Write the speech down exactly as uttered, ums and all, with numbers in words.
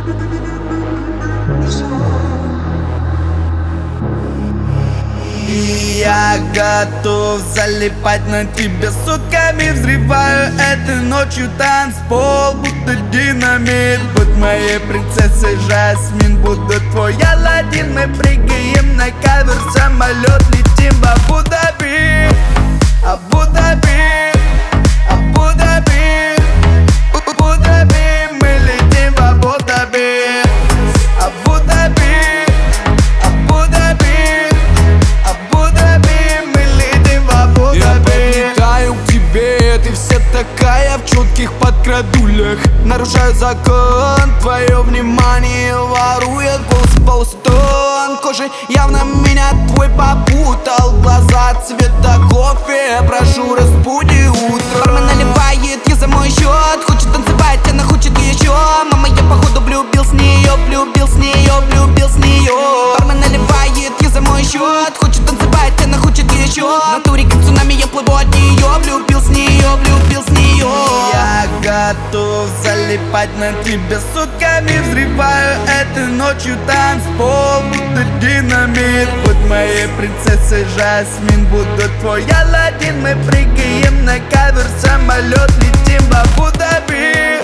Я готов залипать на тебе сутками. Взрываю этой ночью танцпол, будто динамит. Будь моей принцессой Жасмин, буду твой Аладдин. Мы прыгаем на кавер, самолет, летим в Абу-Даби, Абу-Даби, Абу-Даби, Абу-Даби. Мы летим в Абу-Даби, Абу-Даби, Абу-Даби, Абу-Даби. Мы летим в Абу-Даби. Я подлетаю к тебе, ты вся такая в четких подкрадулях. Нарушаю закон, твое внимание ворует голос, полустон кожи. Явно меня твой попутал, глаза цвета кофе. Прошу, разбуди утро. Бармен наливает, я за мой счет. Хочет танцевать, она хочет еще. Мама, я походу влюбил с нее, влюбил с нее, влюбил с нее. Бармен наливает, я за мой счет. Хочет танцевать, она хочет еще. В натуре как цунами, я плыву от нее. Влюбил с нее, влюбил с нее. Я готов залипать на тебе сутками. Взрываю этой ночью танцпол, будто динамит. Будь моей принцессой Жасмин, буду твой Аладдин. Мы прыгаем на кавер, самолет, летим в Абу-Даби.